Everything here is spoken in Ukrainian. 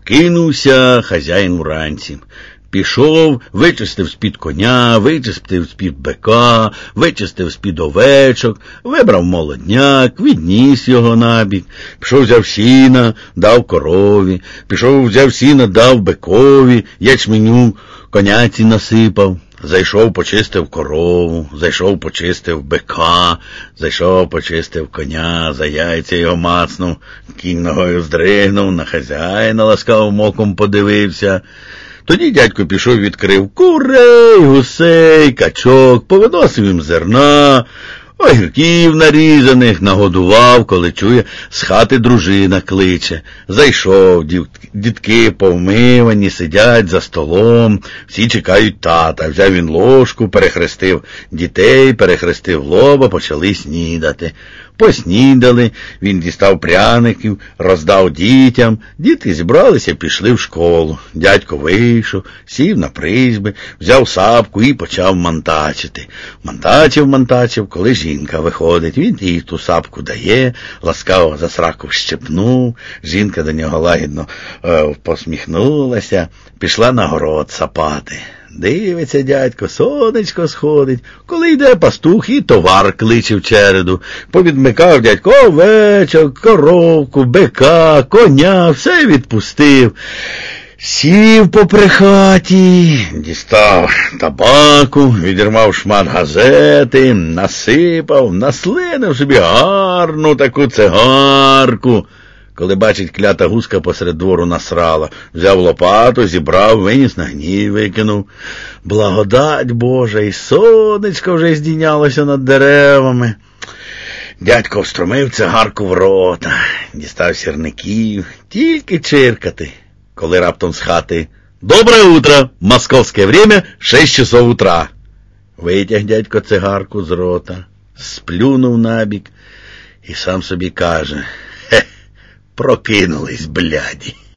Прокинувся хазяїн уранці. Пішов, вичистив з-під коня, вичистив з-під бика, вичистив з-під овечок, вибрав молодняк, відніс його набік. Пішов, взяв сіна, дав корові, пішов, взяв сіна, дав бикові, ячменю коняці насипав. Зайшов, почистив корову, зайшов, почистив бика, зайшов, почистив коня, за яйця його мацнув, кінь ногою здригнув, на хазяїна ласкавим оком подивився. Тоді дядько пішов, відкрив курей, гусей, качок, повиносив їм зерна, огірків нарізаних, нагодував, коли чує, з хати дружина кличе. Зайшов, дітки повмивані, сидять за столом, всі чекають тата. Взяв він ложку, перехрестив дітей, перехрестив лоба, почали снідати. Поснідали, він дістав пряників, роздав дітям. Діти зібралися, пішли в школу. Дядько вийшов, сів на призьби, взяв сапку і почав мантачити. Мантачив, коли жінка виходить. Він їй ту сапку дає, ласкаво за сраку щепнув. Жінка до нього лагідно посміхнулася, пішла на город сапати. Дивиться дядько, сонечко сходить. Коли йде пастух, і товар кличе в череду. Повідмикав дядько овечок, коровку, бика, коня, все відпустив. Сів попри хаті, дістав табаку, відірвав шмат газети, насипав, наслинив собі гарну таку цигарку. Коли бачить, клята гуска посеред двору насрала, взяв лопату, зібрав, виніс на гній, викинув. Благодать Божа, і сонечко вже здійнялося над деревами. Дядько встромив цигарку в рота, дістав сірників, тільки чиркати, коли раптом з хати: «Доброе утро! Московське время, 6 часов утра!» Витяг дядько цигарку з рота, сплюнув набік і сам собі каже: «Прокинулись, бляді».